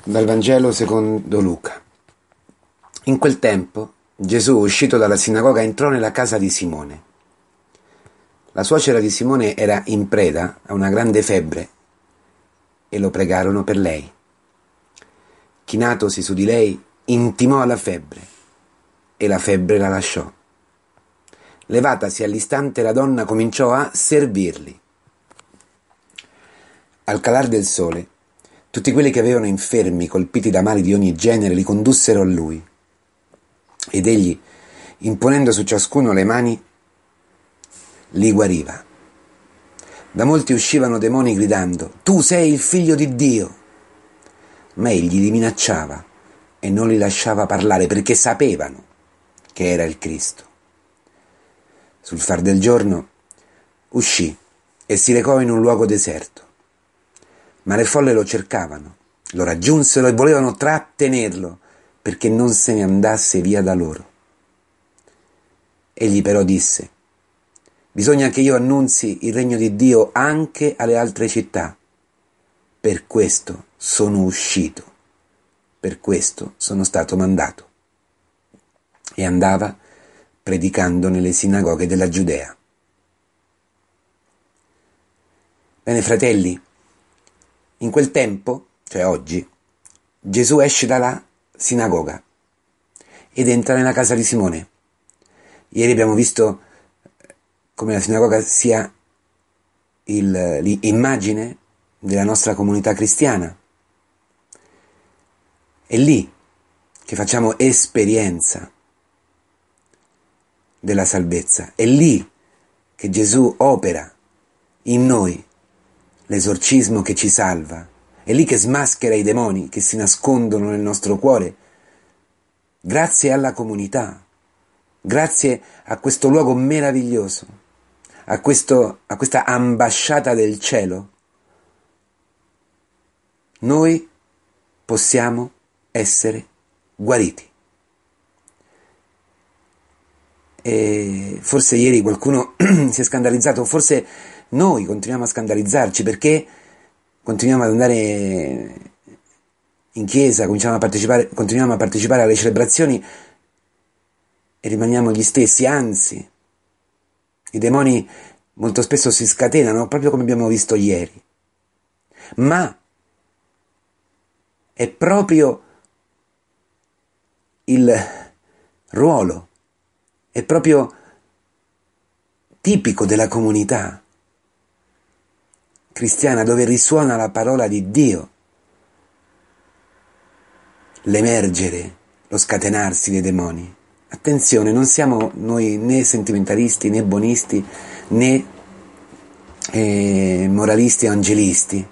Dal Vangelo secondo Luca. In quel tempo Gesù, uscito dalla sinagoga, entrò nella casa di Simone. La suocera di Simone era in preda a una grande febbre e lo pregarono per lei. Chinatosi su di lei, intimò alla febbre e la febbre la lasciò. Levatasi all'istante, la donna cominciò a servirli. Al calar del sole, tutti quelli che avevano infermi colpiti da mali di ogni genere li condussero a lui. Ed egli, imponendo su ciascuno le mani, li guariva. Da molti uscivano demoni gridando: «Tu sei il figlio di Dio!» Ma egli li minacciava e non li lasciava parlare, perché sapevano che era il Cristo. Sul far del giorno uscì e si recò in un luogo deserto. Ma le folle lo cercavano, lo raggiunsero e volevano trattenerlo perché non se ne andasse via da loro. Egli però disse: «Bisogna che io annunzi il regno di Dio anche alle altre città. Per questo sono uscito, per questo sono stato mandato». E andava predicando nelle sinagoghe della Giudea. Bene, fratelli, in quel tempo, cioè oggi, Gesù esce dalla sinagoga ed entra nella casa di Simone. Ieri abbiamo visto come la sinagoga sia l'immagine della nostra comunità cristiana. È lì che facciamo esperienza della salvezza. È lì che Gesù opera in noi l'esorcismo che ci salva. È lì che smaschera i demoni che si nascondono nel nostro cuore. Grazie alla comunità, grazie a questo luogo meraviglioso, a questa ambasciata del cielo, noi possiamo essere guariti. E forse ieri qualcuno si è scandalizzato, forse noi continuiamo a scandalizzarci perché continuiamo ad andare in chiesa, continuiamo a partecipare alle celebrazioni e rimaniamo gli stessi. Anzi, i demoni molto spesso si scatenano, proprio come abbiamo visto ieri. Ma è proprio il ruolo, è proprio tipico della comunità cristiana, dove risuona la parola di Dio, l'emergere, lo scatenarsi dei demoni. Attenzione, non siamo noi né sentimentalisti, né buonisti, né moralisti o angelisti.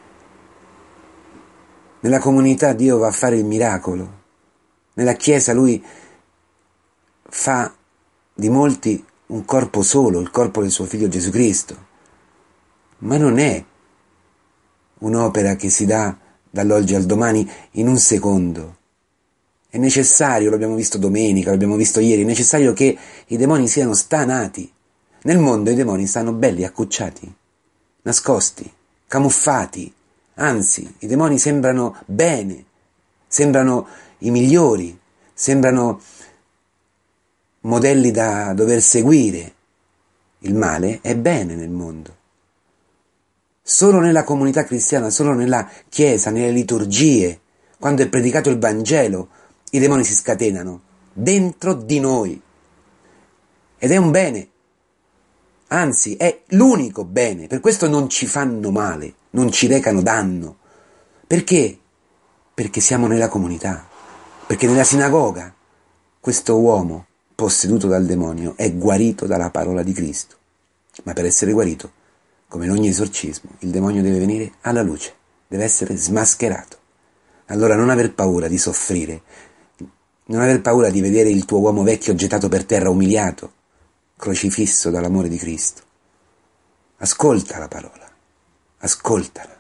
Nella comunità Dio va a fare il miracolo. Nella Chiesa Lui fa di molti un corpo solo, il corpo del suo Figlio Gesù Cristo. Ma non è un'opera che si dà dall'oggi al domani in un secondo. È necessario, l'abbiamo visto domenica, l'abbiamo visto ieri, è necessario che i demoni siano stanati. Nel mondo i demoni stanno belli accucciati, nascosti, camuffati. Anzi, i demoni sembrano bene, sembrano i migliori, sembrano modelli da dover seguire. Il male è bene nel mondo. Solo nella comunità cristiana, solo nella Chiesa, nelle liturgie, quando è predicato il Vangelo, i demoni si scatenano dentro di noi. Ed è un bene. Anzi, è l'unico bene. Per questo non ci fanno male, non ci recano danno. Perché? Perché siamo nella comunità. Perché nella sinagoga questo uomo posseduto dal demonio è guarito dalla parola di Cristo. Ma per essere guarito, come in ogni esorcismo, il demonio deve venire alla luce, deve essere smascherato. Allora non aver paura di soffrire, non aver paura di vedere il tuo uomo vecchio gettato per terra, umiliato, crocifisso dall'amore di Cristo. Ascolta la parola, ascoltala.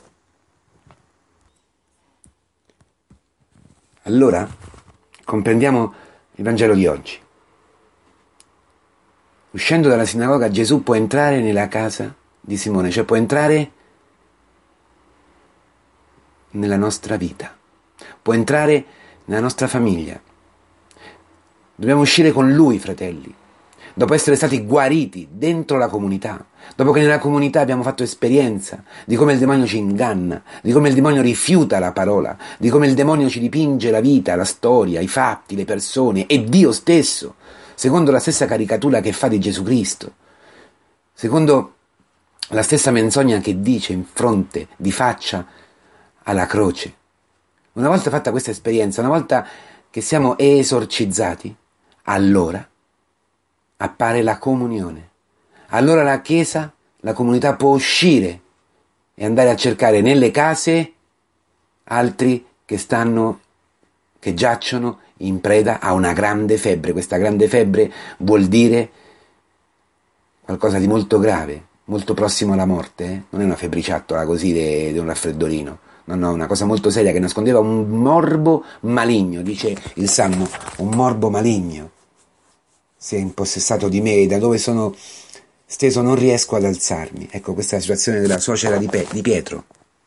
Allora comprendiamo il Vangelo di oggi. Uscendo dalla sinagoga, Gesù può entrare nella casa di Simone, cioè può entrare nella nostra vita. può entrare nella nostra famiglia. Dobbiamo uscire con Lui, fratelli, dopo essere stati guariti dentro la comunità, dopo che nella comunità abbiamo fatto esperienza di come il demonio ci inganna, di come il demonio rifiuta la parola, di come il demonio ci dipinge la vita, la storia, i fatti, le persone e Dio stesso, secondo la stessa caricatura che fa di Gesù Cristo, secondo la stessa menzogna che dice in fronte, di faccia, alla croce. Una volta fatta questa esperienza, una volta che siamo esorcizzati, allora appare la comunione. Allora la Chiesa, la comunità può uscire e andare a cercare nelle case altri che giacciono in preda a una grande febbre. Questa grande febbre vuol dire qualcosa di molto grave, molto prossimo alla morte. Non è una febbriciattola così di un raffreddolino. No, una cosa molto seria che nascondeva un morbo maligno, dice il Salmo, un morbo maligno si è impossessato di me e da dove sono steso non riesco ad alzarmi. Ecco, questa è la situazione della suocera di Pietro.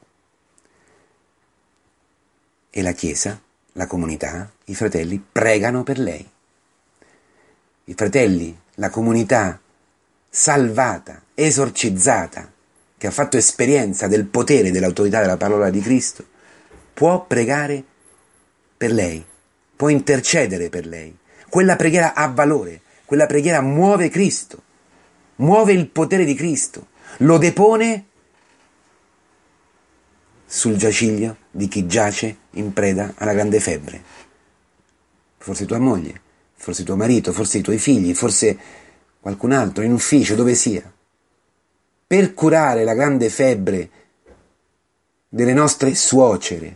E la Chiesa, la comunità, i fratelli pregano per lei. I fratelli, la comunità salvata, esorcizzata, che ha fatto esperienza del potere e dell'autorità della parola di Cristo, può pregare per lei, può intercedere per lei. Quella preghiera ha valore, quella preghiera muove Cristo, muove il potere di Cristo, lo depone sul giaciglio di chi giace in preda alla grande febbre. Forse tua moglie, forse tuo marito, forse i tuoi figli, forse qualcun altro in ufficio, dove sia. Per curare la grande febbre delle nostre suocere,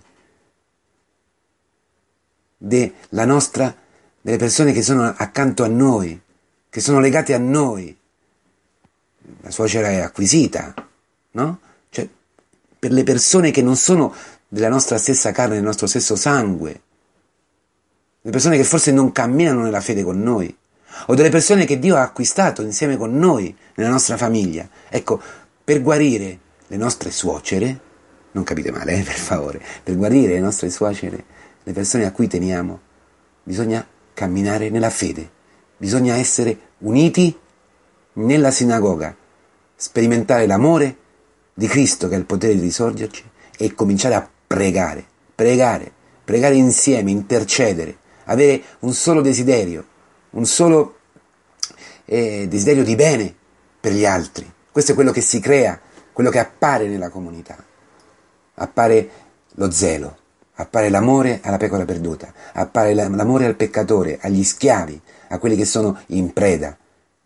delle persone che sono accanto a noi, che sono legate a noi. La suocera è acquisita, no? Cioè, per le persone che non sono della nostra stessa carne, del nostro stesso sangue, le persone che forse non camminano nella fede con noi, o delle persone che Dio ha acquistato insieme con noi nella nostra famiglia. Ecco, per guarire le nostre suocere, non capite male, per favore, per guarire le nostre suocere, le persone a cui teniamo, bisogna camminare nella fede, bisogna essere uniti nella sinagoga, sperimentare l'amore di Cristo che ha il potere di risorgerci e cominciare a pregare insieme, intercedere, avere un solo desiderio, un solo desiderio di bene per gli altri. Questo è quello che si crea, quello che appare nella comunità. Appare lo zelo, appare l'amore alla pecora perduta, appare l'amore al peccatore, agli schiavi, a quelli che sono in preda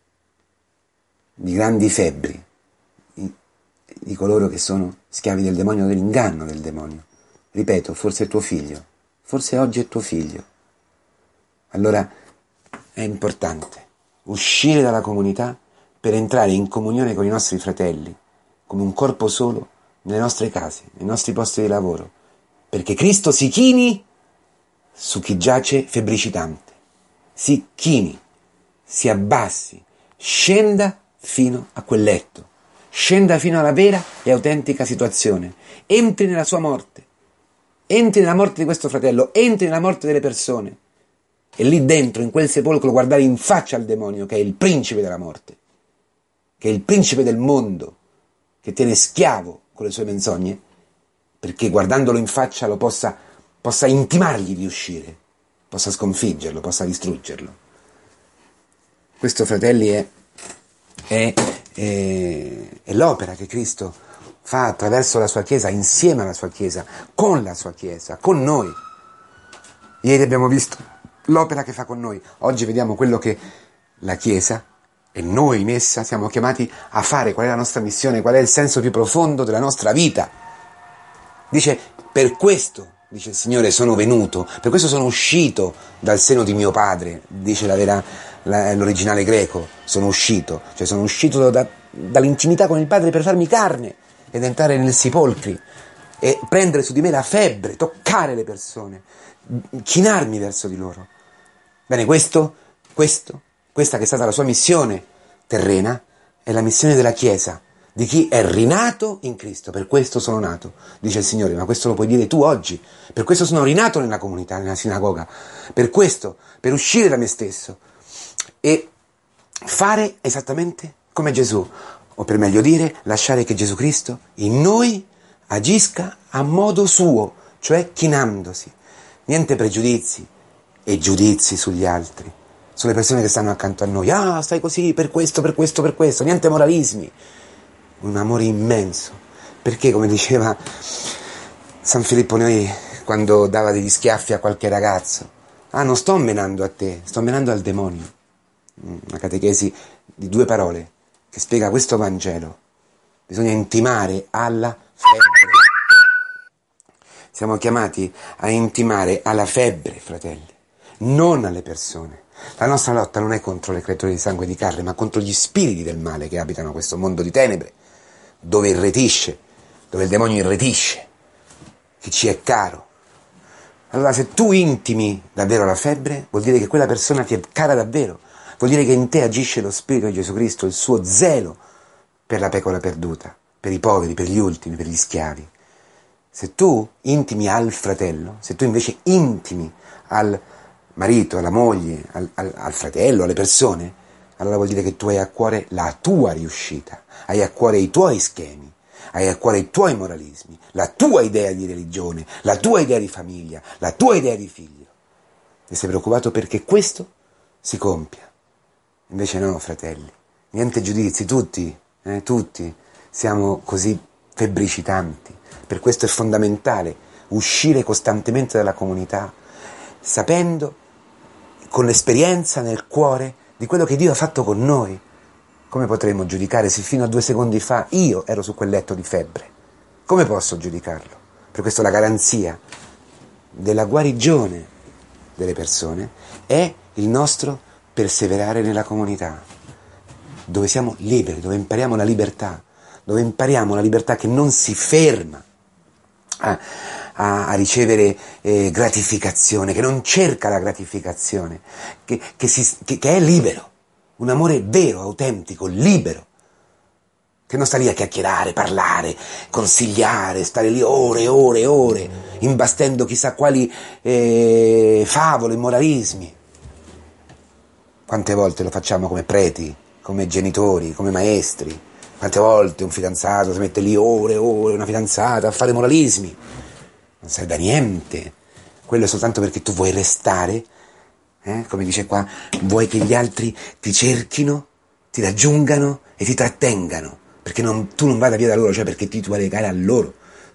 di grandi febbri, di coloro che sono schiavi del demonio, dell'inganno del demonio. Ripeto, forse è tuo figlio, forse oggi è tuo figlio. Allora è importante uscire dalla comunità per entrare in comunione con i nostri fratelli, come un corpo solo, nelle nostre case, nei nostri posti di lavoro, perché Cristo si chini su chi giace febbricitante, si chini, si abbassi, scenda fino a quel letto, scenda fino alla vera e autentica situazione, entri nella sua morte, entri nella morte di questo fratello, entri nella morte delle persone, e lì dentro, in quel sepolcro, guardare in faccia al demonio, che è il principe della morte, che è il principe del mondo, che tiene schiavo con le sue menzogne, perché guardandolo in faccia lo possa intimargli di uscire, possa sconfiggerlo, possa distruggerlo. Questo, fratelli, è l'opera che Cristo fa attraverso la sua Chiesa, insieme alla sua Chiesa, con la sua Chiesa, con noi. Ieri abbiamo visto l'opera che fa con noi. Oggi vediamo quello che la Chiesa e noi in essa siamo chiamati a fare, qual è la nostra missione, qual è il senso più profondo della nostra vita. Dice, per questo, dice il Signore, sono venuto, per questo sono uscito dal seno di mio padre, dice l'originale greco, sono uscito dall'intimità con il Padre per farmi carne ed entrare nel sepolcri e prendere su di me la febbre, toccare le persone, chinarmi verso di loro. Bene, questa che è stata la sua missione terrena, è la missione della Chiesa, di chi è rinato in Cristo. Per questo sono nato, dice il Signore, ma questo lo puoi dire tu oggi. Per questo sono rinato nella comunità, nella sinagoga. Per questo, per uscire da me stesso e fare esattamente come Gesù, o per meglio dire, lasciare che Gesù Cristo in noi agisca a modo suo, cioè chinandosi. Niente pregiudizi e giudizi sugli altri, sulle persone che stanno accanto a noi. Ah, stai così, per questo, per questo, per questo. Niente moralismi. Un amore immenso. Perché, come diceva San Filippo Neri quando dava degli schiaffi a qualche ragazzo, non sto menando a te, sto menando al demonio. Una catechesi di 2 parole che spiega questo Vangelo. Bisogna intimare alla febbre. Siamo chiamati a intimare alla febbre, fratelli, non alle persone. La nostra lotta non è contro le creature di sangue e di carne, ma contro gli spiriti del male che abitano questo mondo di tenebre, dove irretisce, dove il demonio irretisce, che ci è caro. Allora, se tu intimi davvero la febbre, vuol dire che quella persona ti è cara davvero, vuol dire che in te agisce lo Spirito di Gesù Cristo, il suo zelo per la pecora perduta, per i poveri, per gli ultimi, per gli schiavi. Se tu intimi al fratello, se tu invece intimi al marito, alla moglie, al fratello, alle persone, allora vuol dire che tu hai a cuore la tua riuscita, hai a cuore i tuoi schemi, hai a cuore i tuoi moralismi, la tua idea di religione, la tua idea di famiglia, la tua idea di figlio. E sei preoccupato perché questo si compia. Invece no, fratelli, niente giudizi, tutti siamo così febbricitanti. Per questo è fondamentale uscire costantemente dalla comunità, sapendo, con l'esperienza nel cuore, di quello che Dio ha fatto con noi. Come potremmo giudicare se fino a 2 secondi fa io ero su quel letto di febbre? Come posso giudicarlo? Per questo la garanzia della guarigione delle persone è il nostro perseverare nella comunità, dove siamo liberi, dove impariamo la libertà che non si ferma a ricevere gratificazione, che non cerca la gratificazione, che è libero, un amore vero, autentico, libero, che non sta lì a chiacchierare, parlare, consigliare, stare lì ore e ore e ore, imbastendo chissà quali favole, moralismi. Quante volte lo facciamo come preti, come genitori, come maestri? Quante volte un fidanzato si mette lì ore e ore, una fidanzata, a fare moralismi? Non serve a niente. Quello è soltanto perché tu vuoi restare, come dice qua, vuoi che gli altri ti cerchino, ti raggiungano e ti trattengano, perché tu non vada via da loro, cioè perché ti vuoi legare a loro,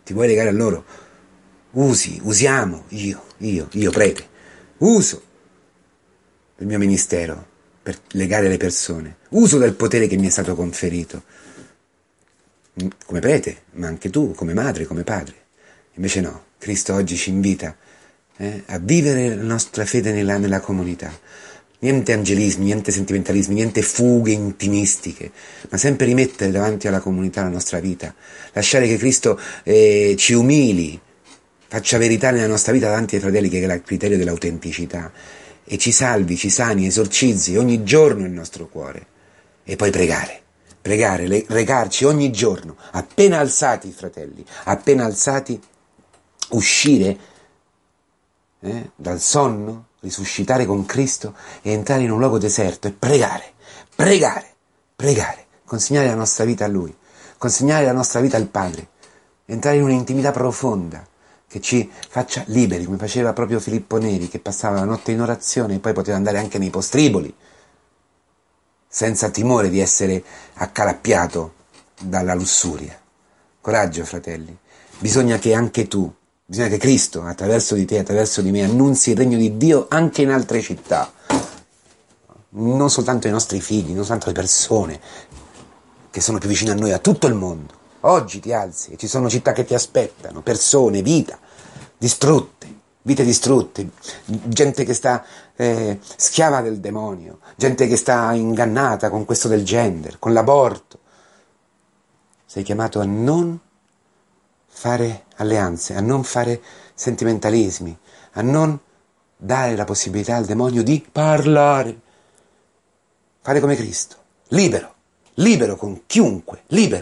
usiamo, io prete, uso il mio ministero per legare le persone, uso del potere che mi è stato conferito, come prete, ma anche tu, come madre, come padre. Invece no, Cristo oggi ci invita a vivere la nostra fede nella comunità. Niente angelismi, niente sentimentalismi, niente fughe intimistiche, ma sempre rimettere davanti alla comunità la nostra vita, lasciare che Cristo ci umili, faccia verità nella nostra vita davanti ai fratelli, che è il criterio dell'autenticità, e ci salvi, ci sani, esorcizzi ogni giorno il nostro cuore. E poi pregare, recarci ogni giorno, appena alzati, fratelli, appena alzati, uscire dal sonno, risuscitare con Cristo e entrare in un luogo deserto e pregare, consegnare la nostra vita a Lui, consegnare la nostra vita al Padre, entrare in un'intimità profonda che ci faccia liberi, come faceva proprio Filippo Neri, che passava la notte in orazione e poi poteva andare anche nei postriboli, senza timore di essere accalappiato dalla lussuria. Coraggio, fratelli, bisogna che Cristo, attraverso di te, attraverso di me, annunzi il regno di Dio anche in altre città, non soltanto ai nostri figli, non soltanto alle persone che sono più vicine a noi, a tutto il mondo. Oggi ti alzi e ci sono città che ti aspettano, persone, vite distrutte, gente che sta schiava del demonio, gente che sta ingannata con questo del gender, con l'aborto. Sei chiamato a non fare alleanze, a non fare sentimentalismi, a non dare la possibilità al demonio di parlare. Fare come Cristo, libero con chiunque, libero,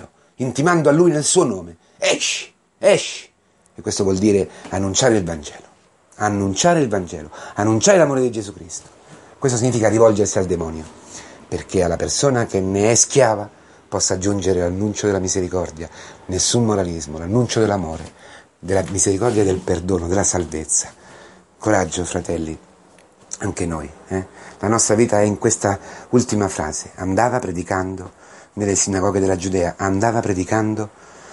intimando a Lui nel suo nome: esci, esci. E questo vuol dire annunciare il Vangelo, annunciare l'amore di Gesù Cristo. Questo significa rivolgersi al demonio, perché alla persona che ne è schiava possa aggiungere l'annuncio della misericordia, nessun moralismo, l'annuncio dell'amore, della misericordia e del perdono, della salvezza. Coraggio, fratelli, anche noi. La nostra vita è in questa ultima frase: andava predicando nelle sinagoghe della Giudea, andava predicando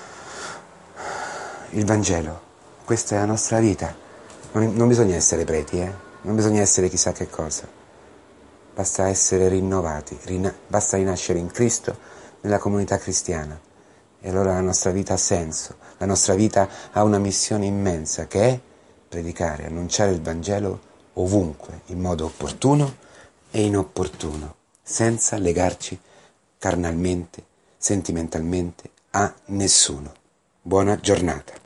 il Vangelo. Questa è la nostra vita. Non bisogna essere preti, non bisogna essere chissà che cosa. Basta essere rinnovati, basta rinascere in Cristo, nella comunità cristiana. E allora la nostra vita ha senso, la nostra vita ha una missione immensa, che è predicare, annunciare il Vangelo ovunque, in modo opportuno e inopportuno, senza legarci carnalmente, sentimentalmente a nessuno. Buona giornata.